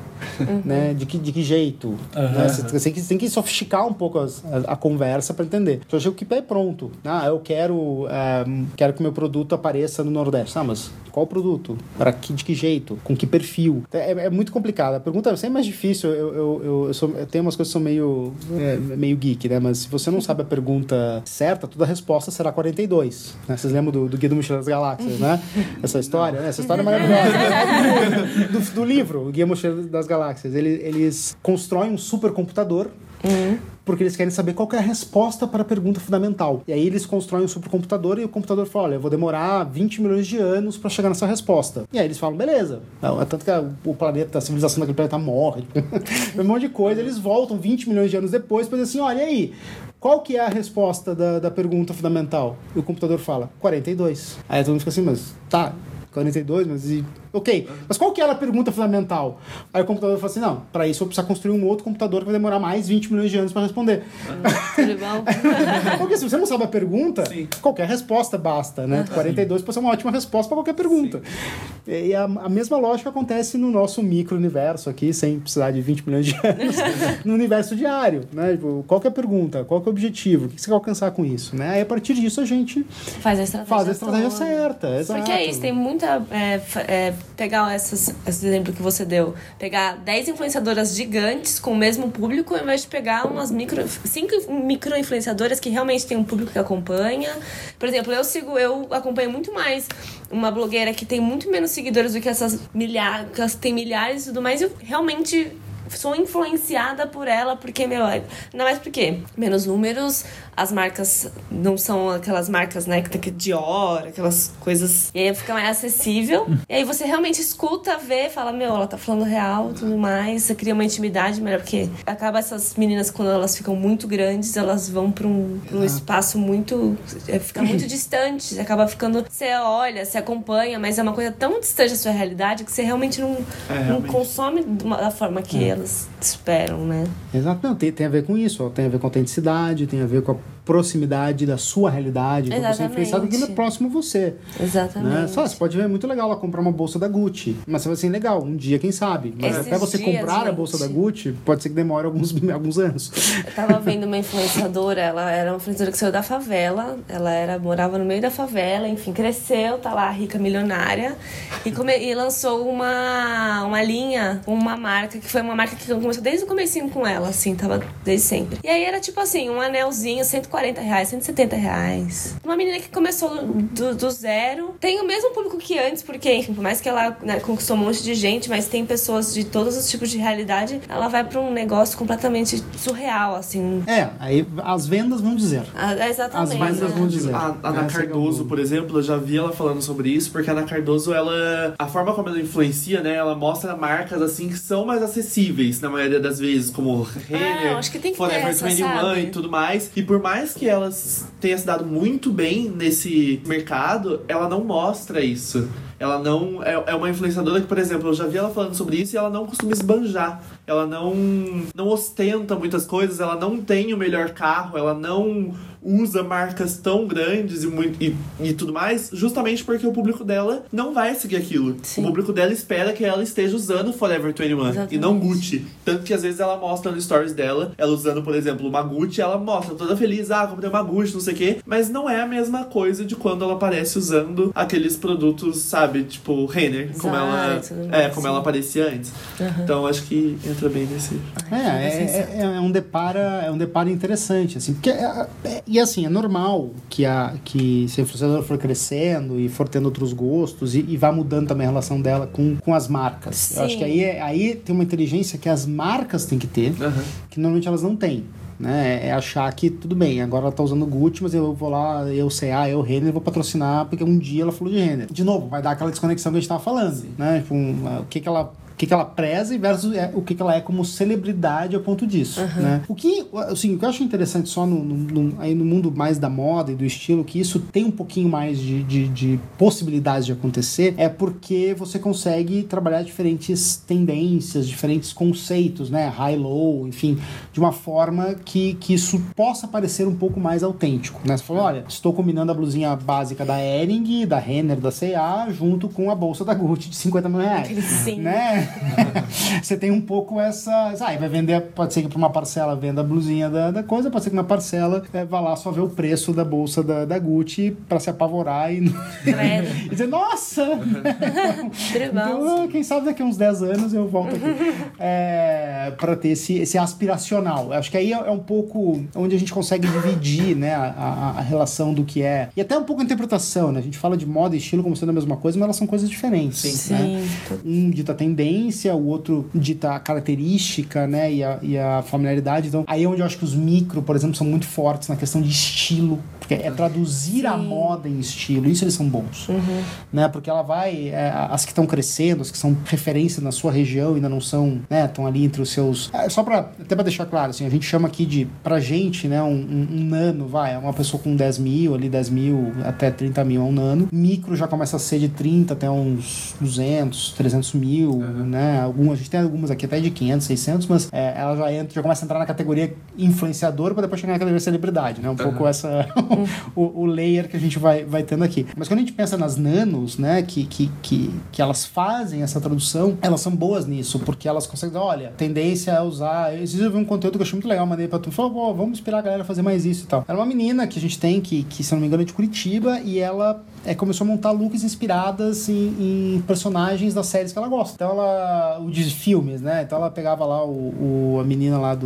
Né? De que jeito? Né? Você tem que sofisticar um pouco a conversa para entender. Eu achei que é pronto. Eu quero que meu produto apareça no Nordeste. Mas qual produto? De que jeito? Com que perfil? É muito complicado. A pergunta é sempre mais difícil. Eu tenho umas coisas que são meio geek, né? Mas se você não sabe a pergunta certa, toda a resposta será 42. Né? Vocês lembram do Guia do Mochileiro das Galáxias, né? Essa história? Essa história é maravilhosa. do livro, o Guia Mochileiro das Galáxias. Eles constroem um supercomputador porque eles querem saber qual que é a resposta para a pergunta fundamental. E aí eles constroem um supercomputador e o computador fala, olha, eu vou demorar 20 milhões de anos para chegar nessa resposta. E aí eles falam, beleza. Tanto que o planeta, a civilização daquele planeta morre. Um monte de coisa. Eles voltam 20 milhões de anos depois para dizer assim, olha, e aí? Qual que é a resposta da pergunta fundamental? E o computador fala, 42. Aí todo mundo fica assim, mas tá... 42, mas... Ok, mas qual que era a pergunta fundamental? Aí o computador fala assim, não, para isso eu vou precisar construir um outro computador que vai demorar mais 20 milhões de anos para responder. Tudo bom? Porque se você não sabe a pergunta, qualquer resposta basta, né? 42 pode ser uma ótima resposta para qualquer pergunta. E a mesma lógica acontece no nosso micro-universo aqui, sem precisar de 20 milhões de anos, no universo diário, né? Tipo, qual que é a pergunta? Qual que é o objetivo? O que você quer alcançar com isso? Né? Aí a partir disso a gente faz a estratégia certa. Exato. Porque é isso, tem muita... pegar esse exemplo que você deu, pegar 10 influenciadoras gigantes com o mesmo público, ao invés de pegar 5 micro-influenciadoras que realmente tem um público que acompanha. Por exemplo, eu acompanho muito mais uma blogueira que tem muito menos seguidores do que essas milhares, que tem milhares e tudo mais, e eu realmente sou influenciada por ela, porque, ainda mais porque menos números, as marcas não são aquelas marcas, né, que tem que Dior, aquelas coisas, e aí fica mais acessível, e aí você realmente escuta, vê, fala, ela tá falando real, tudo mais, você cria uma intimidade melhor, porque acaba essas meninas, quando elas ficam muito grandes, elas vão pra um espaço muito, fica muito distante, acaba ficando, você olha, você acompanha, mas é uma coisa tão distante da sua realidade, que você realmente não consome da forma que elas esperam, né? Exato, não, tem a ver com isso, tem a ver com autenticidade, tem a ver com a proximidade da sua realidade, então você é influenciado que ele é próximo a você. Exatamente. Né? Você pode ver, é muito legal ela comprar uma bolsa da Gucci, mas você vai assim, legal, um dia, quem sabe? Mas até você comprar a bolsa da Gucci, pode ser que demore alguns anos. Eu tava vendo uma influenciadora, ela era uma influenciadora que saiu da favela, morava no meio da favela, enfim, cresceu, tá lá, rica, milionária, e lançou uma linha, uma marca, que foi uma marca que começou desde o comecinho com ela, assim, tava desde sempre. E aí era tipo assim, um anelzinho, R$140, R$170. Uma menina que começou do zero, tem o mesmo público que antes, porque, enfim, por mais que ela, né, conquistou um monte de gente, mas tem pessoas de todos os tipos de realidade, ela vai pra um negócio completamente surreal, assim. Aí as vendas vão dizer. Exatamente. As vendas vão dizer. A Ana Cardoso, por exemplo, eu já vi ela falando sobre isso, porque a Ana Cardoso, a forma como ela influencia, né, ela mostra marcas, assim, que são mais acessíveis, na maioria das vezes, como Renner, acho que tem que Forever 21 e tudo mais. E por mais mais que ela tenha se dado muito bem nesse mercado, ela não mostra isso. Ela não... É uma influenciadora que, por exemplo, eu já vi ela falando sobre isso e ela não costuma esbanjar. Ela não ostenta muitas coisas, ela não tem o melhor carro, ela não usa marcas tão grandes e tudo mais, justamente porque o público dela não vai seguir aquilo. Sim. O público dela espera que ela esteja usando Forever 21 Exatamente. E não Gucci. Tanto que às vezes ela mostra nos stories dela, ela usando, por exemplo, uma Gucci, ela mostra toda feliz, comprei uma Gucci, não sei o quê, mas não é a mesma coisa de quando ela aparece usando aqueles produtos, sabe, tipo Renner, como ela aparecia antes. Então acho que entra bem nesse... É um deparo interessante, assim, porque e assim, é normal que se a influenciadora for crescendo e for tendo outros gostos e vá mudando também a relação dela com as marcas. Sim. Eu acho que aí tem uma inteligência que as marcas têm que ter, que normalmente elas não têm. Né? É achar que tudo bem, agora ela tá usando Gucci, mas eu vou lá, eu Renner, vou patrocinar porque um dia ela falou de Renner. De novo, vai dar aquela desconexão que a gente tava falando, né? Tipo, o que ela preza versus o que ela é como celebridade ao ponto disso, né? O que eu acho interessante só aí no mundo mais da moda e do estilo, que isso tem um pouquinho mais de possibilidades de acontecer, é porque você consegue trabalhar diferentes tendências, diferentes conceitos, né? High-low, enfim, de uma forma que isso possa parecer um pouco mais autêntico, né? Você falou, olha, estou combinando a blusinha básica da Hering, da Renner, da C&A, junto com a bolsa da Gucci de 50 mil reais. Sim. Né? Você tem um pouco essa... vai vender, pode ser que para uma parcela venda a blusinha da coisa, pode ser que uma parcela vá lá só ver o preço da bolsa da Gucci para se apavorar e dizer, nossa! Então, quem sabe daqui a uns 10 anos eu volto aqui. Para ter esse aspiracional. Acho que aí é um pouco onde a gente consegue dividir, né, a relação do que é... E até um pouco a interpretação, né? A gente fala de moda e estilo como sendo a mesma coisa, mas elas são coisas diferentes. Sim. Né? Um dita tendência, o outro dita a característica, né, e a familiaridade. Então, aí é onde eu acho que os micro, por exemplo, são muito fortes na questão de estilo, porque é traduzir a moda em estilo. Isso eles são bons. Né? Porque ela vai... as que estão crescendo, as que são referência na sua região, ainda não são, né, estão ali entre os seus... até pra deixar claro, assim, a gente chama aqui pra gente, né, um nano, uma pessoa com 10 mil até 30 mil é um nano. Micro já começa a ser de 30 até uns 200, 300 mil, né? A gente tem algumas aqui até de 500, 600, mas ela já começa a entrar na categoria influenciador para depois chegar na categoria celebridade, né? Um pouco essa... o layer que a gente vai tendo aqui. Mas quando a gente pensa nas nanos, né, que elas fazem essa tradução, elas são boas nisso, porque elas conseguem, olha, tendência é usar... Esses eu vi um conteúdo que eu achei muito legal, mandei pra tu, falou, vamos inspirar a galera a fazer mais isso e tal. Era uma menina que a gente tem, que se não me engano é de Curitiba, e ela começou a montar looks inspiradas em personagens das séries que ela gosta. Então de filmes, né? Então ela pegava lá a menina lá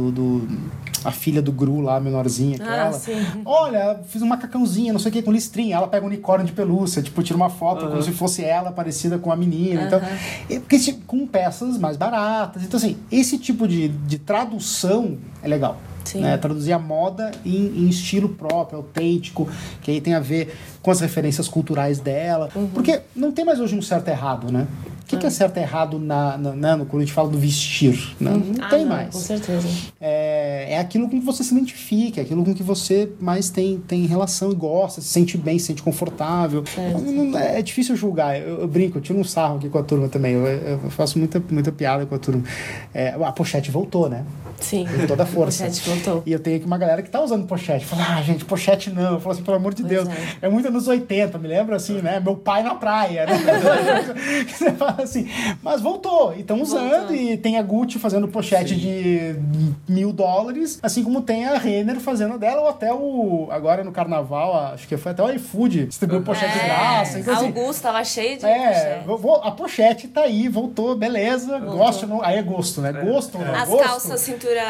a filha do Gru lá, menorzinha que ela. Sim. Olha, fiz um macacãozinho, não sei o que, com listrinha. Ela pega um unicórnio de pelúcia, tipo, tira uma foto como se fosse ela, parecida com a menina. Então, porque com peças mais baratas. Então, assim, esse tipo de tradução é legal. Né? Traduzir a moda em estilo próprio, autêntico, que aí tem a ver com as referências culturais dela. Porque não tem mais hoje um certo e errado, né? O que é certo e errado quando a gente fala do vestir? Né? Não tem mais. Com certeza. É aquilo com que você se identifica, é aquilo com que você mais tem relação e gosta, se sente bem, se sente confortável. É difícil julgar. Eu brinco, eu tiro um sarro aqui com a turma também. Eu faço muita piada com a turma. A pochete voltou, né? Sim. Com toda a força. A pochete voltou. E eu tenho aqui uma galera que tá usando pochete. Fala, gente, pochete não. Eu falo assim, pelo amor de Deus. É muito anos 80, me lembra assim, né? Meu pai na praia, né? Você fala assim, mas voltou. E estão usando, e tem a Gucci fazendo pochete de $1.000, assim como tem a Renner fazendo dela, ou até agora no carnaval, acho que foi até o iFood, distribuiu pochete de graça. Então, a Augusto tava cheio de pochete. A pochete tá aí, voltou, beleza. Voltou. Gosto, não, aí é gosto, né? Gosto, não. As gosto. calças,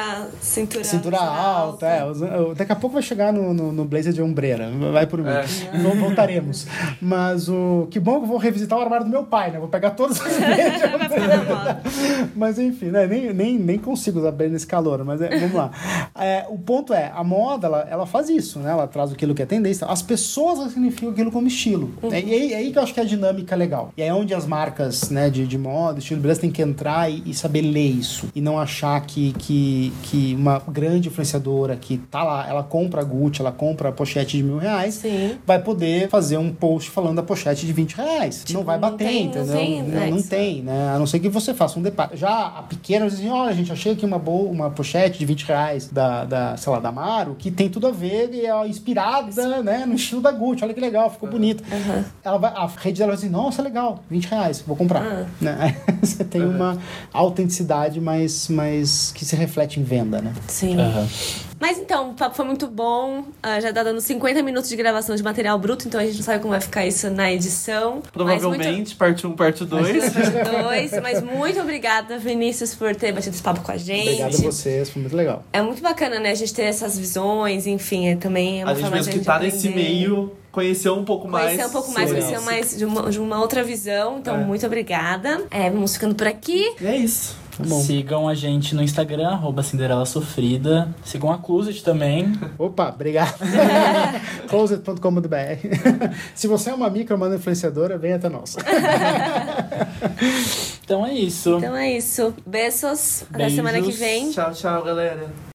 cintura alta. Daqui a pouco vai chegar no blazer de ombreira. Vai por mim. Voltaremos. Mas que bom que eu vou revisitar o armário do meu pai, né? Vou pegar todas cerveja. Vai ficar na moda. Mas enfim, né? Nem consigo usar bem nesse calor, mas vamos lá. O ponto é, a moda, ela faz isso, né? Ela traz aquilo que é tendência. As pessoas significam aquilo como estilo. E aí que eu acho que é a dinâmica legal. E aí é onde as marcas, né, de moda, estilo, beleza, tem que entrar e saber ler isso. E não achar que uma grande influenciadora que tá lá, ela compra a Gucci, ela compra a pochete de R$1.000, Sim. vai poder fazer um post falando da pochete de R$20. Tipo, não vai bater, entendeu? Não tem, né? A não ser que você faça um debate. Já a pequena diz assim, olha, gente, achei aqui uma pochete de R$20 sei lá, da Amaro, que tem tudo a ver e é inspirada, né, no estilo da Gucci. Olha que legal, ficou bonito. A rede dela vai dizer, nossa, legal, R$20, vou comprar. Né? Aí você tem uma autenticidade mais que se reflete em venda, né? Sim. Mas então, o papo foi muito bom. Já tá dando 50 minutos de gravação de material bruto, então a gente não sabe como vai ficar isso na edição. Provavelmente, parte 1, parte 2. Mas muito obrigada, Vinícius, por ter batido esse papo com a gente. Obrigado a vocês, foi muito legal. É muito bacana, né? A gente ter essas visões, enfim, também é uma forma de a gente mesmo que tá nesse meio, conhecer um pouco mais. Conhecer mais de uma outra visão. Então, muito obrigada. Vamos ficando por aqui. E é isso. Sigam a gente no Instagram, @CinderellaSofrida. Sigam a Closet também. Opa, obrigado. Closet.com.br. Se você é uma micro influenciadora, venha até nós. Então é isso. Beijos. Até semana que vem. Tchau, tchau, galera.